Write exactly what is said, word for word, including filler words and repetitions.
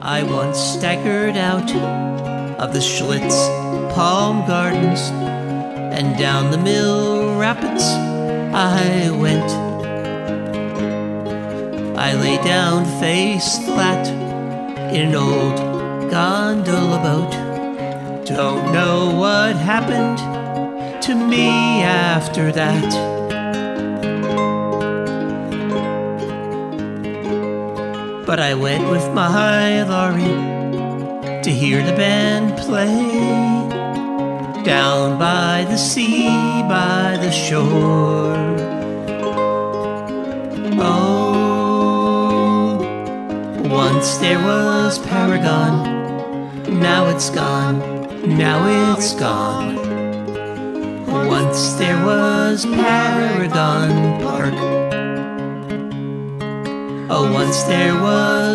I once staggered out of the Schlitz Palm Gardens, and down the Mill Rapids I went. I lay down face flat in an old gondola boat. Don't know what happened to me after that. But I went with my Laurie to hear the band play down by the sea, by the shore. Oh, once there was Paragon, now it's gone, now it's gone. Once there was Paragon Park. Oh, once there was